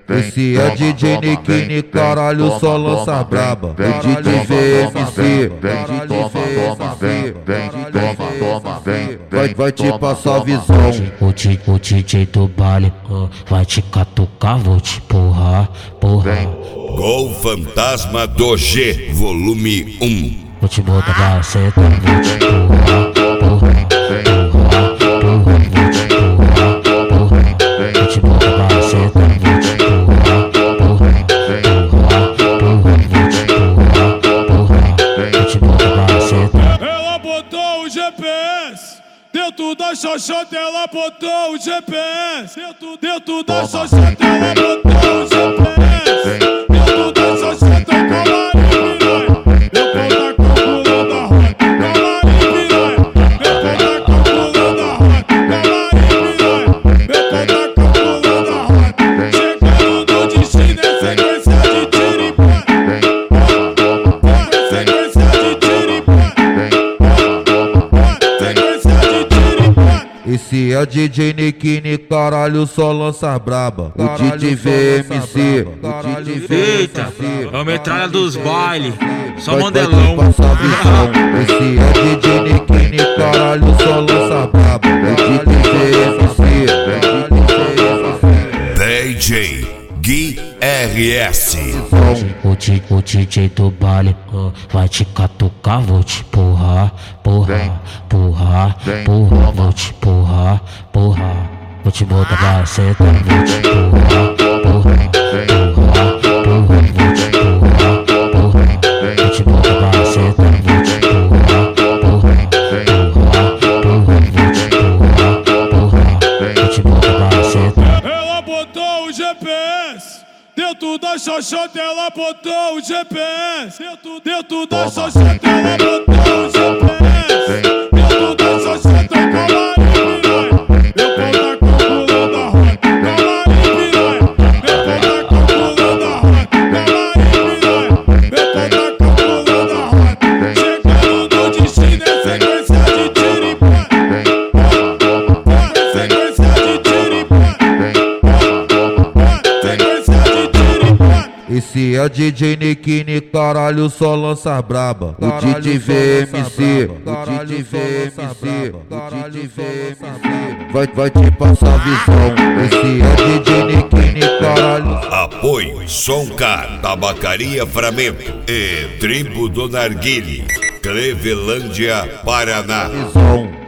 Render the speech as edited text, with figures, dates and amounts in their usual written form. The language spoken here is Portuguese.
Esse é DJ Nikini, caralho, só lança braba. O DJ VMC, vai te passar a visão. O DJ do baile vai te catucar, vou te porrar. Gol Fantasma do G, volume 1. Vou te botar pra sentar, vou te porrar. Vou te botar pra sentar, vou te porrar. Vou te botar pra sentar. Ela botou o GPS dentro da xoxota, ela botou o GPS dentro da xoxota, ela botou o GPS dentro da xoxota, camarim piranha. Eu vou tá calculando a rota, camarim piranha. Eu vou tá calculando a rota, camarim piranha. Eu vou tá calculando a rota. Chegando no destino é sequência de tiro e pá. Sequência de tiro e pá. Sequência de tiro e pá. Esse é o DJ Nikini, caralho, só lança braba. O DJ VMC, Eita, é o metralha dos bailes, só vai te mandelão. passar a visão. Esse é o DJ Nikini, caralho, só lança braba. O DJ DJ Gui RS. O DJ do baile vai te catucar, vou te porrar. Vou te porrar. Vou te botar pra sentar, vou te porrar. Vou te botar pra sentar, vou te porrar. Vou te botar pra sentar. Ela botou o GPS dentro da xoxota, ela botou o GPS dentro da xoxota, ela botou o GPS dentro da xoxota, camarim piranha. Eu vou tá calculando a rota, camarim piranha. Eu vou tá calculando a rota, camarim piranha. Eu vou tá calculando a rota. Chegando no destino é sequência de tiro e pá. Sequência de tiro e pá. Sequência de tiro e pá. Esse é o DJ Nikini, caralho, só lança braba. O DJ VMC, vai te passar a visão. Esse é o DJ Nikini, caralho. Apoio Soncar, Tabacaria Framento e Tribo do Narguile, Clevelândia, Paraná. Visão.